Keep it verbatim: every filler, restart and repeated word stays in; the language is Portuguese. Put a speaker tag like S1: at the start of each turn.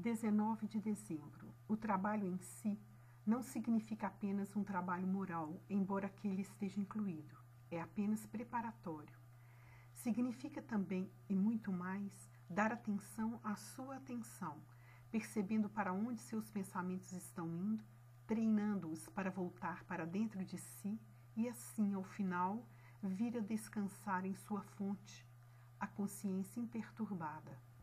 S1: dezenove de dezembro. O trabalho em si não significa apenas um trabalho moral, embora aquele esteja incluído. É apenas preparatório. Significa também, e muito mais, dar atenção à sua atenção, percebendo para onde seus pensamentos estão indo, treinando-os para voltar para dentro de si e assim, ao final, vir a descansar em sua fonte, a consciência imperturbada.